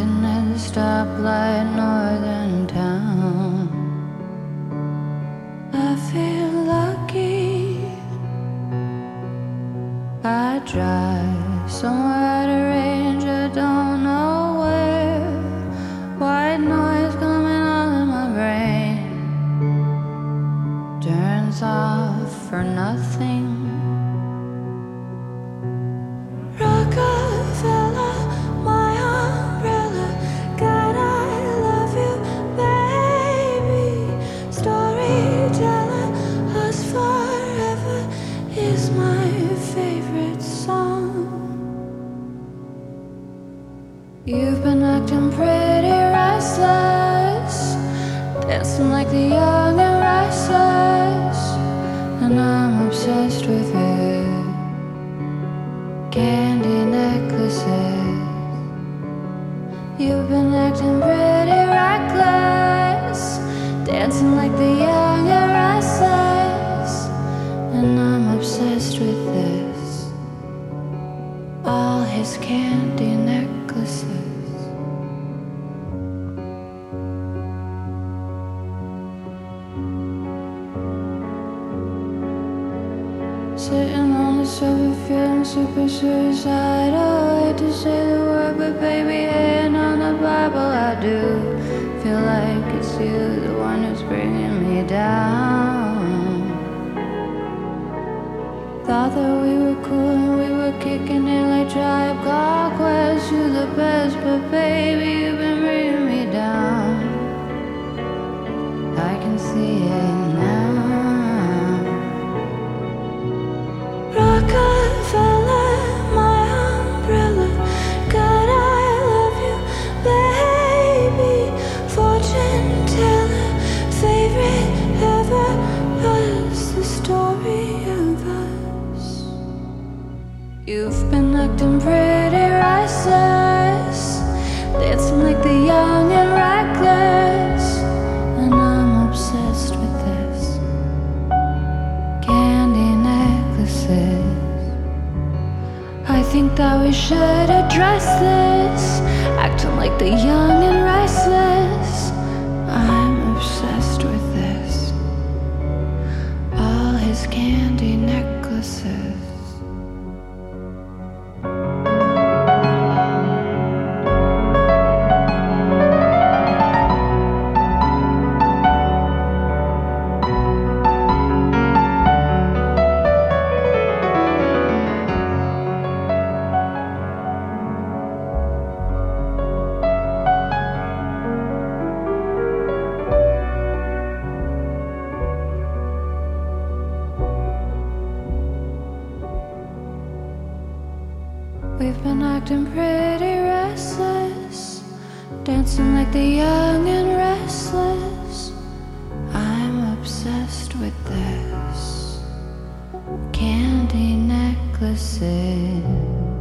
Sitting at the stoplight, northern town. I feel lucky. I drive somewhere at a range, I don't know where. White noise coming all in my brain, turns off for nothing. Rockefeller, my umbrella. God, I love you, baby. Storyteller, us forever is my favorite song. You've been acting pretty restless, dancing like the young and restless, and I'm obsessed with it. Candy necklaces. You've been acting pretty reckless, dancing like the young and restless, and I'm obsessed with this. All his candy necklaces. Sitting on the sofa feeling super suicidal. I hate to say the word, but baby, hand on the Bible, I do feel like it's you, the one who's bringing me down. Thought that we were cool and we were kicking it like Tribe Called Quest. You're the best, but baby, you've been bringing me down. I can see it now. Rockefeller, my umbrella. God, I love you, baby. Fortune teller, favorite ever. What's the story of us? You've been acting pretty restless, dancing like the young and reckless, and I'm obsessed with this. Candy necklaces. I think that we should address this, acting like the young and restless. I'm obsessed with this. All his candy necklaces. We've been acting pretty restless, dancing like the young and restless. I'm obsessed with this. Candy necklaces.